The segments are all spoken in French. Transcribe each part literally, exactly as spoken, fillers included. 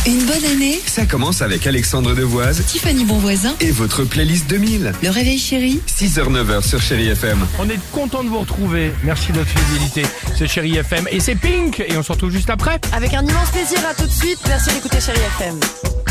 Une bonne année, Ça commence avec Alexandre Devoise Tiffany Bonvoisin, et votre playlist deux mille. Le Réveil Chéri. six heures neuf heures sur Chéri F M. On est content de vous retrouver. Merci de votre fidélité. C'est Chéri F M et c'est Pink. Et on se retrouve juste après. Avec un immense plaisir, à tout de suite. Merci d'écouter Chéri F M.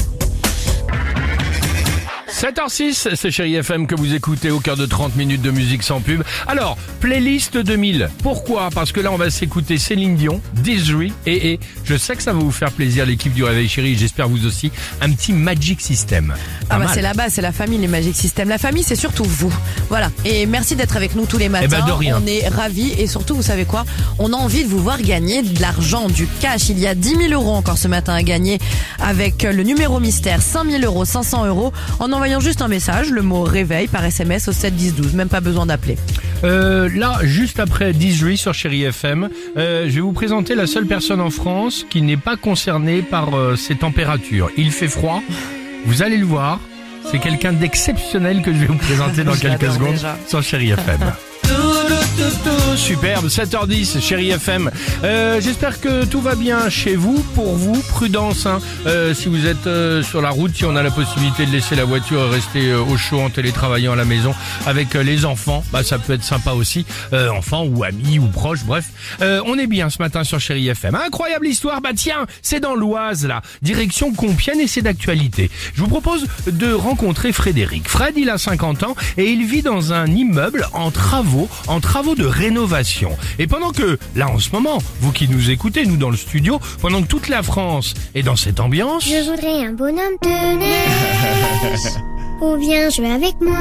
sept heures six, c'est Chéri F M que vous écoutez au cœur de trente minutes de musique sans pub. Alors, playlist deux mille. Pourquoi ? Parce que là, on va s'écouter Céline Dion, Desiree et et je sais que ça va vous faire plaisir, l'équipe du Réveil Chéri, j'espère vous aussi, un petit Magic System. Pas Ah bah mal. c'est la base, c'est la famille, les Magic System. La famille, c'est surtout vous. Voilà. Et merci d'être avec nous tous les matins. Eh ben, de rien. On est ravis et surtout, vous savez quoi ? On a envie de vous voir gagner de l'argent, du cash. Il y a dix mille euros encore ce matin à gagner avec le numéro mystère, cinq mille euros, cinq cents euros, en envoyant juste un message, le mot réveil par S M S au sept dix douze. Même pas besoin d'appeler. Euh, là, juste après Desiree sur Chéri F M, euh, je vais vous présenter la seule personne en France qui n'est pas concernée par euh, ces températures. Il fait froid, vous allez le voir, c'est quelqu'un d'exceptionnel que je vais vous présenter dans Je quelques l'adore secondes déjà. sur Chéri F M. Superbe, sept heures dix, Chéri F M. Euh, j'espère que tout va bien chez vous, pour vous. Prudence, hein. Euh, si vous êtes euh, sur la route, si on a la possibilité de laisser la voiture et rester euh, au chaud en télétravaillant à la maison avec euh, les enfants, bah ça peut être sympa aussi. Euh, enfants ou amis ou proches, bref. Euh, on est bien ce matin sur Chéri F M. Incroyable histoire, bah tiens, c'est dans l'Oise là, direction Compiègne et c'est d'actualité. Je vous propose de rencontrer Frédéric. Fred, il a cinquante ans et il vit dans un immeuble en travaux, en travaux de rénovation. Et pendant que, là en ce moment, vous qui nous écoutez, nous dans le studio, pendant que toute la France est dans cette ambiance... Je voudrais un bonhomme de neige. Ou bien jouer avec moi.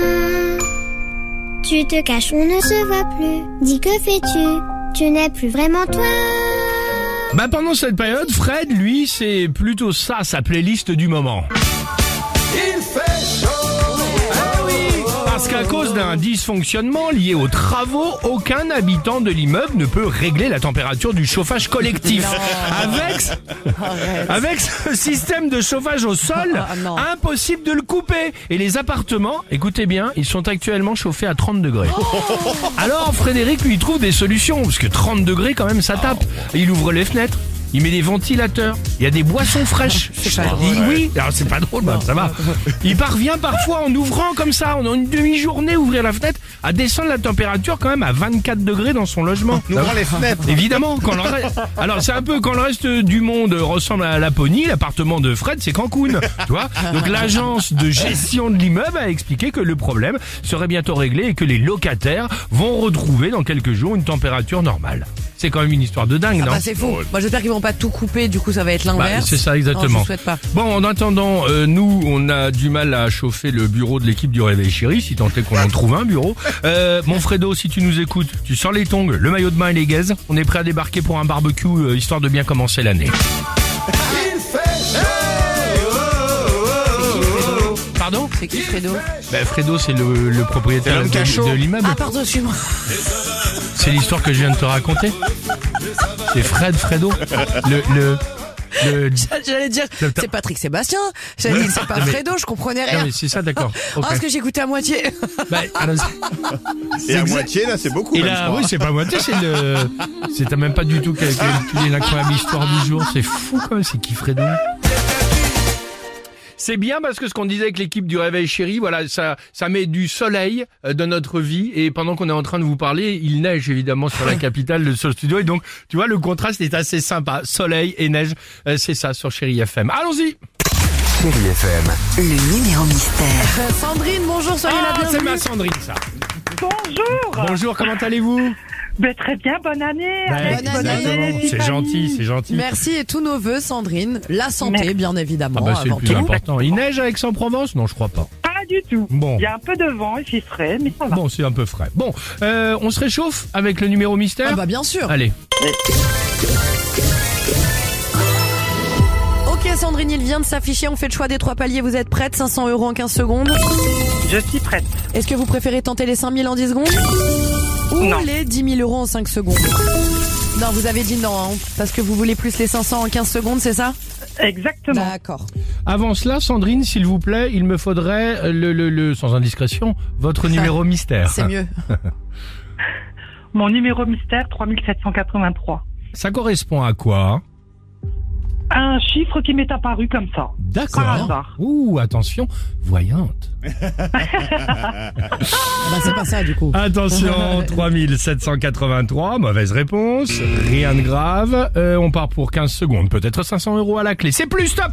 Tu te caches, on ne se voit plus. Dis, que fais-tu? Tu n'es plus vraiment toi. Bah pendant cette période, Fred, lui, c'est plutôt ça, sa playlist du moment. Il fait chaud. Ah oui, parce qu'à cause d'un dysfonctionnement lié aux travaux, aucun habitant de l'immeuble ne peut régler la température du chauffage collectif. Avec, avec ce système de chauffage au sol, Ah, non. impossible de le couper. Et les appartements, écoutez bien, ils sont actuellement chauffés à trente degrés. Alors Frédéric lui trouve des solutions, parce que trente degrés quand même ça tape. Il ouvre les fenêtres, il met des ventilateurs, il y a des boissons fraîches. C'est pas Il- drôle. oui, alors c'est pas drôle, bah, ça va. Il parvient parfois en ouvrant comme ça, en une demi-journée, ouvrir la fenêtre, à descendre la température quand même à vingt-quatre degrés dans son logement. Ouvrant les fenêtres. Évidemment, quand le reste... alors c'est un peu quand le reste du monde ressemble à Laponie, l'appartement de Fred c'est Cancun, tu vois. Donc l'agence de gestion de l'immeuble a expliqué que le problème serait bientôt réglé et que les locataires vont retrouver dans quelques jours une température normale. C'est quand même une histoire de dingue, Ah non? bah c'est fou. Moi j'espère qu'ils vont pas tout couper, du coup ça va être l'inverse. Bah, c'est ça, Non, je exactement. vous souhaite pas. Bon, en attendant, euh, nous, on a du mal à chauffer le bureau de l'équipe du Réveil Chéri, si tant est qu'on en trouve un bureau. Euh, mon Fredo, si tu nous écoutes, tu sors les tongs, le maillot de bain et les gaz. On est prêt à débarquer pour un barbecue, euh, histoire de bien commencer l'année. Pardon? C'est qui Fredo? Ben, Fredo, c'est le, le propriétaire l'homme de, cachot. de l'immeuble. Ah pardon, excuse-moi. C'est l'histoire que je viens de te raconter. C'est Fred, Fredo. Le, le, le... J'allais dire, Le- c'est Patrick Sébastien. J'allais dire, c'est pas mais- Fredo, je comprenais Non rien. mais c'est ça, d'accord. Oh, Ok. parce que j'écoutais à moitié. Ben, alors, Et à exact- moitié, là, c'est beaucoup. Et même, là, je crois. oui, c'est pas moitié, c'est le, c'est même pas du tout quelle quelle est l'incroyable histoire du jour. C'est fou, quand même, c'est qui Fredo? C'est bien parce que ce qu'on disait avec l'équipe du Réveil Chéri, voilà, ça, ça met du soleil euh, dans notre vie et pendant qu'on est en train de vous parler, il neige évidemment sur la capitale, le- sur le studio et donc, tu vois, le contraste est assez sympa. Soleil et neige, euh, c'est ça sur Chéri F M. Allons-y! Chéri F M. Le numéro mystère. Euh, Sandrine, bonjour, soyez Ah, la c'est bienvenue. ma Sandrine, ça. Bonjour. Bonjour, comment allez-vous? Ben, très bien, bonne année. Alex, bonne année. exactement. C'est Tiffany. gentil, c'est gentil. Merci et tous nos vœux, Sandrine. La santé, Merci. bien Ah évidemment, bah c'est le avant plus tout. important. Il neige à Aix-en-Provence? Non, je crois pas. Pas du tout. Bon. Il y a un peu de vent et c'est frais, mais ça va. Bon, c'est un peu frais. Bon, euh, on se réchauffe avec le numéro mystère? Ah bah bien sûr. Allez. Ok Sandrine, il vient de s'afficher, on fait le choix des trois paliers, vous êtes prête? cinq cents euros en quinze secondes. Je suis prête. Est-ce que vous préférez tenter les cinq mille en dix secondes? Ou Non. les dix mille euros en cinq secondes? Non, vous avez dit non, hein, parce que vous voulez plus les cinq cents en quinze secondes, c'est ça? Exactement. D'accord. Avant cela, Sandrine, s'il vous plaît, il me faudrait, le, le, le, sans indiscrétion, votre numéro mystère. C'est mieux. Mon numéro mystère, trois mille sept cent quatre-vingt-trois. Ça correspond à quoi? un chiffre qui m'est apparu comme ça. Par D'accord. hasard. Ouh, attention, voyante. Ah bah c'est pas ça du coup. Attention, trois mille sept cent quatre-vingt-trois, mauvaise réponse, rien de grave. Euh, on part pour quinze secondes, peut-être cinq cents euros à la clé. C'est plus, stop.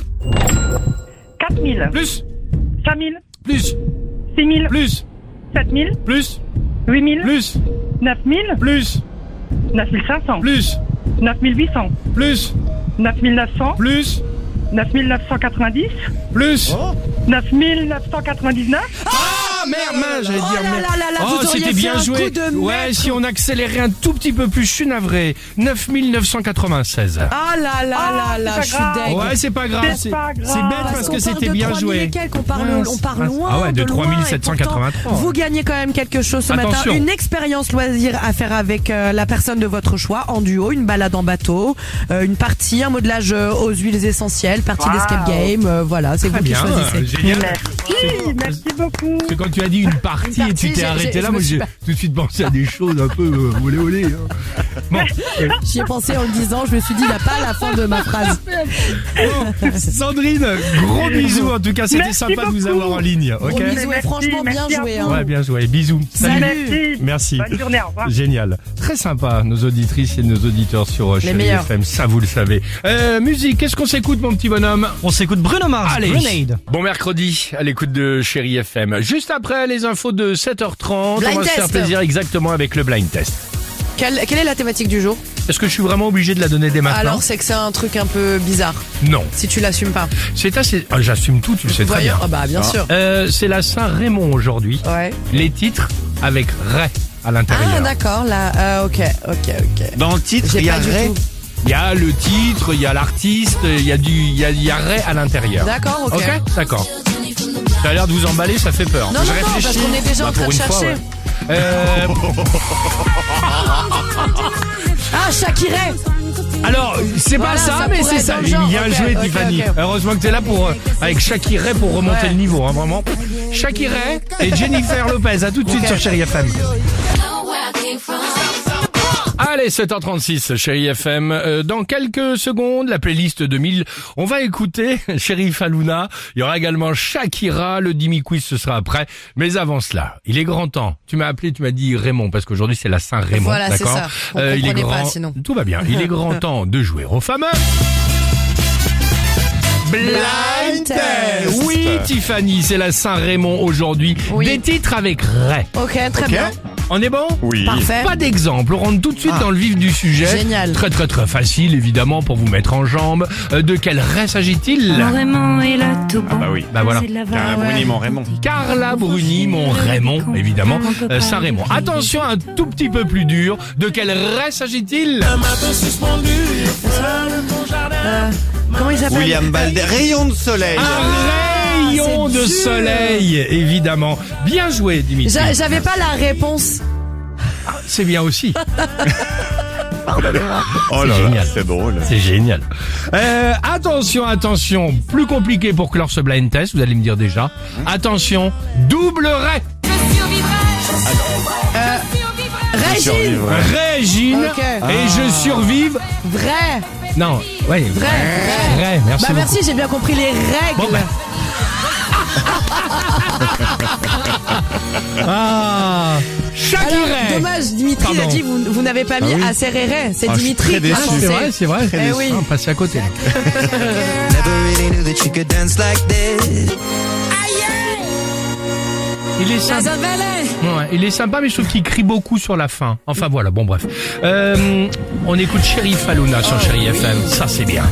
quatre mille, Plus, cinq mille, plus, six mille, plus, sept mille, plus, huit mille, plus, neuf mille, plus, neuf mille cinq cents, plus, neuf mille huit cents, plus, neuf mille neuf cents, plus, neuf mille neuf cent quatre-vingt-dix, plus. neuf mille neuf cent quatre-vingt-dix-neuf. Ah merde, mince, j'allais Oh dire là merde. là là là, Oh, vous auriez c'était fait bien un joué. coup de Ouais, maître. si on accélérait un tout petit peu plus, je suis navré. neuf mille neuf cent quatre-vingt-seize. Ah là là Ah, là là, c'est je suis pas grave. deg. Ouais, c'est pas grave. C'est C'est pas grave. c'est bête Parce parce qu'on que parle c'était de bien trois mille joué. et quelques, on parle, Mince, on part mince. loin. Ah ouais, de loin, trois mille sept cent quatre-vingt-trois. et pourtant, Vous gagnez quand même quelque chose ce Attention. matin. Une expérience loisir à faire avec euh, la personne de votre choix, en duo, une balade en bateau, euh, une partie, un modelage euh, aux huiles essentielles, partie Wow. d'escape game. euh, voilà, c'est Très vous qui bien, choisissez. génial. Merci, merci beaucoup. C'est quand tu as dit une partie, Une et partie, tu t'es j'ai- arrêté j'ai- là, je moi me suis j'ai pas- tout de suite pensé à des choses un peu euh, olé olé. Hein. Bon, euh, J'y ai pensé en le disant, je me suis dit, il n'a pas la fin de ma phrase. bon, Sandrine, gros bisous en tout cas, c'était Merci sympa de vous beaucoup. avoir en ligne. Ok. Gros bisous et Merci, franchement bien merci à joué. vous. Hein. Ouais, bien joué. Bisous. Salut. Merci. Merci. Bonne journée, au revoir. Génial. Très sympa, nos auditrices et nos auditeurs sur euh, Chérie meilleurs. F M, ça vous le savez. Euh, musique, qu'est-ce qu'on s'écoute mon petit bonhomme? On s'écoute Bruno Mars, Allez. Grenade. Bon mercredi, à l'écoute de Chérie F M. Juste après les infos de sept heures trente, Blind on va se faire test. plaisir exactement avec le blind test. Quelle, quelle est la thématique du jour? Est-ce que je suis vraiment obligé de la donner dès maintenant? Alors, c'est que c'est un truc un peu bizarre, Non. si tu l'assumes pas. C'est assez... ah, j'assume tout, tu le sais très Voyons. bien. Ah bah, bien sûr. Euh, c'est la Saint-Raymond aujourd'hui. Ouais. Les titres avec Ray à l'intérieur. Ah, d'accord, là, euh, ok, ok, ok. Dans le titre, J'ai il y a pas du Ray. tout. Il y a le titre, il y a l'artiste, il y a du, il y a, il y a Ray à l'intérieur. D'accord, ok. Ok, d'accord. Ça a l'air de vous emballer, ça fait peur. Non, Je non, non, parce réfléchis. qu'on est déjà Bah, en train pour de une fois, chercher. ouais. Euh, Ah, Shakira. alors, c'est Voilà, pas ça, ça mais pourrait c'est être ça. dans le genre. Bien Ok, joué, ok, Tiffany. ok. Heureusement que t'es là pour, euh, avec Shakira pour remonter Ouais. le niveau, hein, vraiment. Shakira et Jennifer Lopez. À tout de suite Ok. sur Chérie F M. Allez, sept heures trente-six, Chérie F M. Euh, dans quelques secondes, la playlist deux mille. On va écouter Chérie Faluna. Il y aura également Shakira. Le Dimi Quiz, ce sera après. Mais avant cela, il est grand temps. Tu m'as appelé, tu m'as dit Raymond, parce qu'aujourd'hui c'est la Saint-Raymond. Voilà, c'est d'accord ça. On il est comprenait grand. pas, sinon. Tout va bien. Il est grand temps de jouer au fameux Blind Test. Oui, Tiffany, c'est la Saint-Raymond aujourd'hui. Oui. Des titres avec Ray. Ok, très Ok. bien. On est bon? Oui. Parfait. Pas d'exemple, on rentre tout de suite Ah. dans le vif du sujet. Génial. Très très très facile évidemment pour vous mettre en jambe. Euh, de quel Ray s'agit-il? Mon Raymond est là tout bon. Ah bah oui. Bah voilà. C'est de la Carla vanne. Bruni, mon Raymond. Carla Bruni, mon Raymond, évidemment. Euh, Saint-Raymond. Attention, un tout petit peu plus dur. De quel Ray s'agit-il? Euh, comment il s'appelle? William Balde. Rayon de soleil. Un rayon Ah, c'est de dur. soleil, évidemment. Bien joué, Dimitri. J'a- J'avais pas la réponse. C'est bien aussi. Oh là là, génial. c'est drôle. C'est génial. Euh, attention, attention. Plus compliqué pour clore ce blind test, vous allez me dire déjà. Attention, double Ray. Régine. Survivre. Régine. Ok. Et je survive. Vrai. Non, ouais, Vrai. vrai. Vrai, merci Bah, beaucoup. merci, j'ai bien compris les règles. Bon, bah. Ah, Shakira. Alors, dommage, Dimitri Pardon. a dit, vous, vous n'avez pas mis Ah oui. à Serrere. C'est Ah, je suis Dimitri. très déçu. Ah, C'est vrai, c'est vrai. Eh oui. Ah, passez à côté. Il est sympa. Ouais, il est sympa, mais je trouve qu'il crie beaucoup sur la fin. Enfin voilà, bon bref. Euh, on écoute Chérie Faluna sur Chérie F M. Ça c'est bien.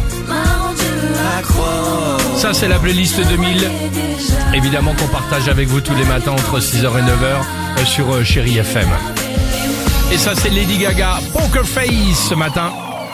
Ça c'est la playlist deux mille. Évidemment qu'on partage avec vous tous les matins entre six heures et neuf heures euh, sur euh, Chérie F M. Et ça c'est Lady Gaga, Poker Face ce matin.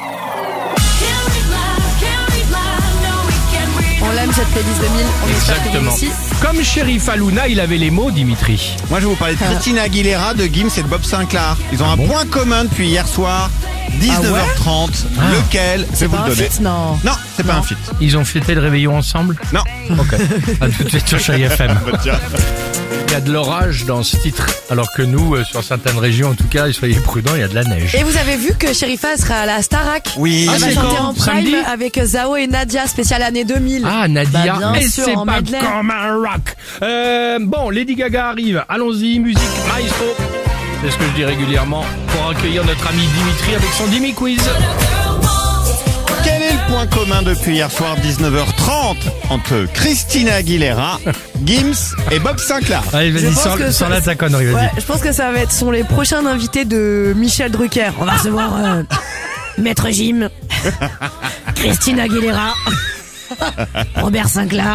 On l'aime cette playlist deux mille. On espère que vous Exactement. aussi. Comme Chérie Faluna, il avait les mots, Dimitri. Moi, je vais vous parler de Christina Aguilera, de Gims et de Bob Sinclair. Ils ont Ah un bon point commun depuis hier soir. dix-neuf heures trente. Ah. Lequel Je vais vous Pas le un donner. fit, non. Non, c'est pas un fit. Ils ont fêté le réveillon ensemble? Non. Ok. À tout de suite sur Chérie F M. Bah, tiens. Il y a de l'orage dans ce titre, alors que nous, euh, sur certaines régions, en tout cas, soyez prudents, il y a de la neige. Et vous avez vu que Sherifa sera à la Starac. Oui. Ah, Elle va c'est chanter quand en prime Samedi avec Zao et Nadia, spécial année deux mille. Ah, Nadia, Bah, bien et sûr, c'est en pas medley. comme un rock. Euh, bon, Lady Gaga arrive. Allons-y, musique, maestro. C'est ce que je dis régulièrement pour accueillir notre ami Dimitri avec son Dimi Quiz. Quel est le point commun depuis hier soir dix-neuf heures trente entre Christina Aguilera, Gims et Bob Sinclair? Allez, Je vas-y, pense sors, que sors ça- là ta connerie, vas-y. Ouais, je pense que ça va être sont les prochains invités de Michel Drucker. On va recevoir euh, Maître Jim, Christine Aguilera, Robert Sinclair,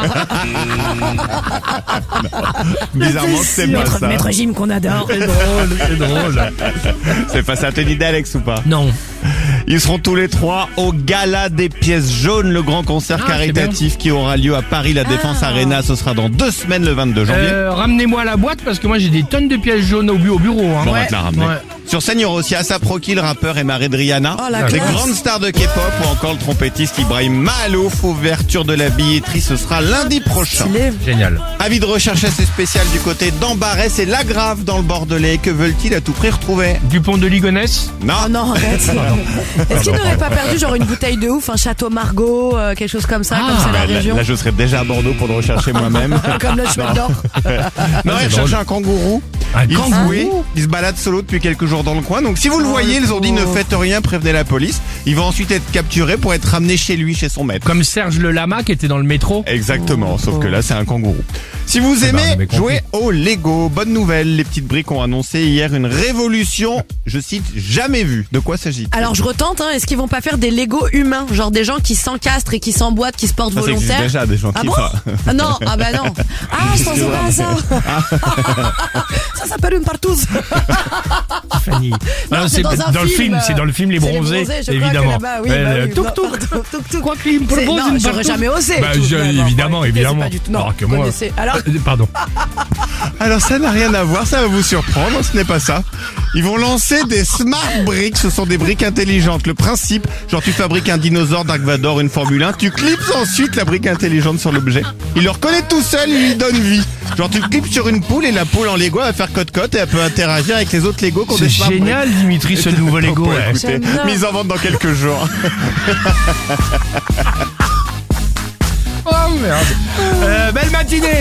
Bizarrement, c'est pas Maître, ça. Maître Jim qu'on adore. C'est drôle, c'est drôle. C'est face à Tony d'Alex ou pas? Non. Ils seront tous les trois au Gala des pièces jaunes, le grand concert Ah, caritatif qui aura lieu à Paris, la Défense Ah. Arena. Ce sera dans deux semaines, le vingt-deux janvier. Euh, ramenez-moi la boîte parce que moi j'ai des tonnes de pièces jaunes au, bu- au bureau. Hein. Bon, on va te la ramener. Ouais. Sur scène, il y aura aussi Asa Proki, le rappeur, et Marie de Rihanna. Oh, la les classe. grandes stars de K-pop ou encore le trompettiste Ibrahim Malouf. Ouverture de la billetterie, ce sera lundi prochain. Stylé. Génial. Avis de recherche assez spécial du côté d'Ambarès et Lagrave dans le Bordelais. Que veulent-ils à tout prix retrouver? Dupont de Ligonnès. Non. Oh non, arrête. Est-ce qu'il n'aurait pas perdu genre une bouteille de ouf, un château Margaux, euh, quelque chose comme ça, Ah, comme c'est la Là, région? là, je serais déjà à Bordeaux pour le rechercher moi-même. Comme le chouette d'or. Non, c'est ils drôle. cherchent un kangourou. Un Ils, kangourou. oui, ils se baladent solo depuis quelques jours dans le coin. Donc si vous le Oh, voyez, le ils ont dit ne pauvre. faites rien, prévenez la police. Il va ensuite être capturé pour être ramené chez lui, chez son maître. Comme Serge Le Lama qui était dans le métro. Exactement, sauf que là c'est un kangourou. Si vous Eh ben, on avait aimez compris. jouer au Lego, bonne nouvelle, les petites briques ont annoncé hier une révolution, je cite, jamais vue. De quoi s'agit-il? Alors je retente, hein, est-ce qu'ils vont pas faire des Lego humains? Genre des gens qui s'encastrent et qui s'emboîtent, qui se portent Ça, ça existe volontaires? déjà, des gens Ah qui bon? fa- Ah non, ah bah non. Ah, je pensais pas à ça. Ça s'appelle une partouze. Fanny. Alors, c'est c'est dans un dans le film, film, c'est dans le film Les C'est Bronzés, je crois que évidemment. là-bas, oui, Ouais, bah le oui, touk non, touk. pardon, touk touk. Quoi qu'il me C'est- propose non, une j'aurais partouze. jamais osé. Bah, tout. je- Non, non, évidemment, écoutez, c'est évidemment. pas du tout- non, Alors que vous moi- connaissez. Alors, Euh, Pardon. Alors ça n'a rien à voir, ça va vous surprendre, ce n'est pas ça. Ils vont lancer des smart bricks, ce sont des briques intelligentes. Le principe, genre tu fabriques un dinosaure, Dark Vador, une Formule un, tu clips ensuite la brique intelligente sur l'objet. Il le reconnaît tout seul, il lui donne vie. Genre tu clips sur une poule et la poule en Lego elle va faire cote-cote et elle peut interagir avec les autres Lego qui ont C'est des smart génial, Dimitri, ce nouveau bricks. Lego. Bon, ouais. écoutez, J'adore. mise en vente dans quelques jours. Oh merde. Euh, belle matinée.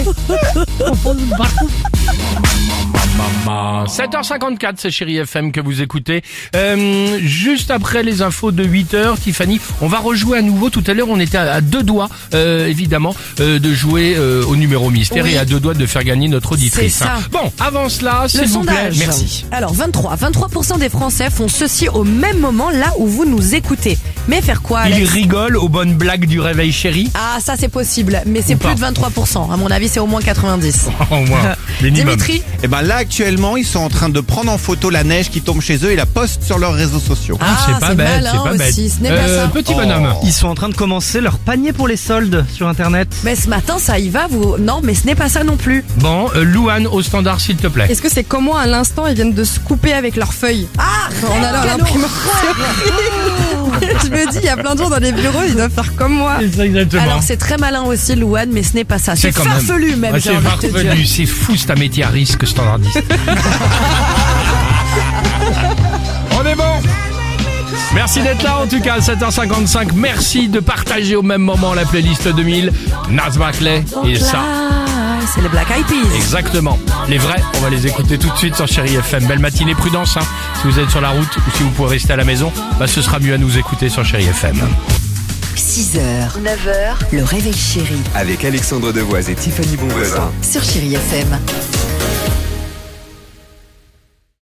sept heures cinquante-quatre, c'est Chérie F M que vous écoutez. Euh, juste après les infos de huit heures, Tiffany, on va rejouer à nouveau. Tout à l'heure, on était à, à deux doigts, euh, évidemment, euh, de jouer euh, au numéro mystère Oui. et à deux doigts de faire gagner notre auditrice. C'est ça. hein. Bon, avant cela, le s'il vous plaît, sondage. merci. Alors vingt-trois, vingt-trois pour cent des Français font ceci au même moment là où vous nous écoutez. Mais faire quoi, Il Alex? rigole aux bonnes blagues du réveil chéri. Ah, ça c'est possible, mais c'est Ou plus pas. de vingt-trois pour cent. À mon avis, c'est au moins quatre-vingt-dix. Au moins, minimum. Dimitri, Et ben là actuellement ils sont en train de prendre en photo la neige qui tombe chez eux et la postent sur leurs réseaux sociaux. Ah, Ah, c'est pas c'est bête, malin c'est pas bête. aussi, ce n'est pas Euh, ça. Petit Oh. bonhomme. Ils sont en train de commencer leur panier pour les soldes sur internet. mais ce matin ça y va, vous? Non, mais ce n'est pas ça non plus. Bon, euh, Louane au standard, s'il te plaît. Est-ce que c'est comme moi à l'instant, ils viennent de se couper avec leurs feuilles Ah, en allant à quel l'imprimante? Je me dis, il y a plein de gens dans les bureaux, ils doivent faire comme moi. C'est ça, exactement. Alors c'est très malin aussi, Louane, mais ce n'est pas ça. C'est quand même- farfelu même, Ah, j'ai c'est envie de te dire. farfelu, c'est fou, c'est un métier à risque standardiste. On est bon. Merci d'être là en tout cas, sept heures cinquante-cinq. Merci de partager au même moment la playlist deux mille. Nas Barclay et ça. Là, c'est les Black Eyed Peas. Exactement. Les vrais, on va les écouter tout de suite sur Chérie F M. Belle matinée, prudence. Hein. Si vous êtes sur la route ou si vous pouvez rester à la maison, bah, ce sera mieux à nous écouter sur Chérie F M. six heures, neuf heures, le réveil chéri Avec Alexandre Devoise et Tiffany Bonvoisin. sur Chérie F M.